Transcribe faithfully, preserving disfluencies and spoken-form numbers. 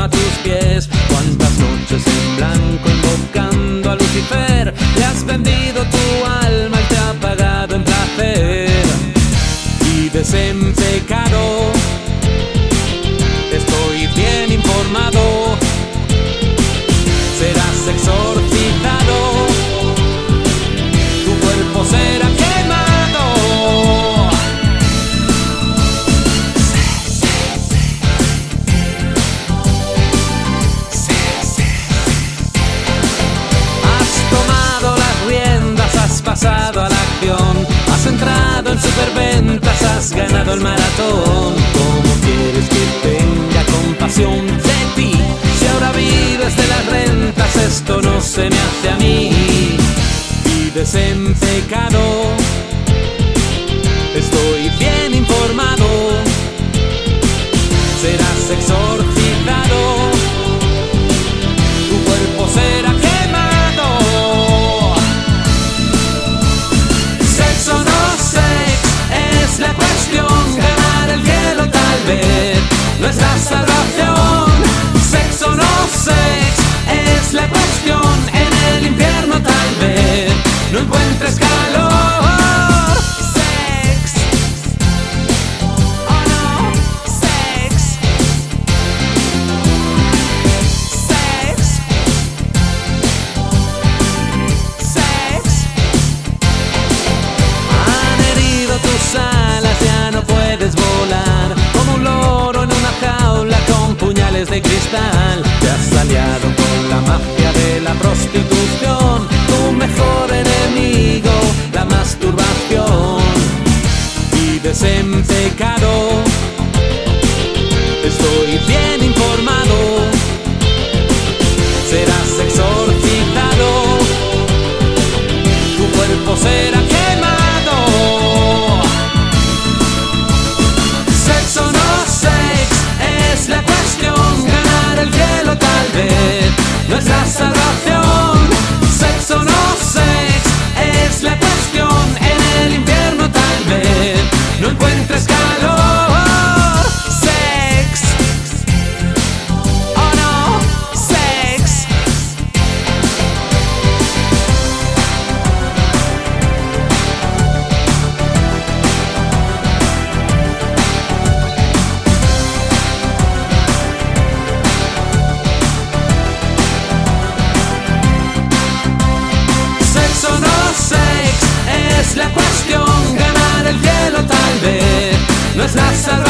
trono a tus pies. Cuántas noches en blanco invocando a Lucifer, le has vendido tu alma, él te ha pagado en placer. Vives en pecado, estoy bien informado. Serás exorcizado, tu cuerpo será quemado. Has tomado las riendas, has pasado a la acción, has entrado en superventas, has ganado el maratón. ¿Cómo quieres que tenga compasión de ti? Si ahora vives de las rentas, esto no se me hace a mí. Vives en pecado, estoy bien informado. Serás exorcizado, tu cuerpo será quemado. Sexo no sex es la cuestión, ganar el cielo tal vez no es la salvación. Sexo no sex es la cuestión, en el infierno tal vez no encuentres calor. Sex, oh no, sex, sex, sex. Han herido tus alas, ya no puedes volar, como un loro en una jaula con puñales de cristal. Te has aliado con la mafia de la prostitución, tu mejor enemigo, la masturbación. Vives en pecado, estoy bien informado. Serás exorcizado, tu cuerpo será quemado. Sexo no sex es la cuestión, ganar el cielo tal vez no es la salvación. Sexo no sex es la cuestión, en el infierno tal vez no encuentres calor. Sex, oh no, sex. Sexo no sex es la cuestión, ganar el cielo tal vez no es la salvación.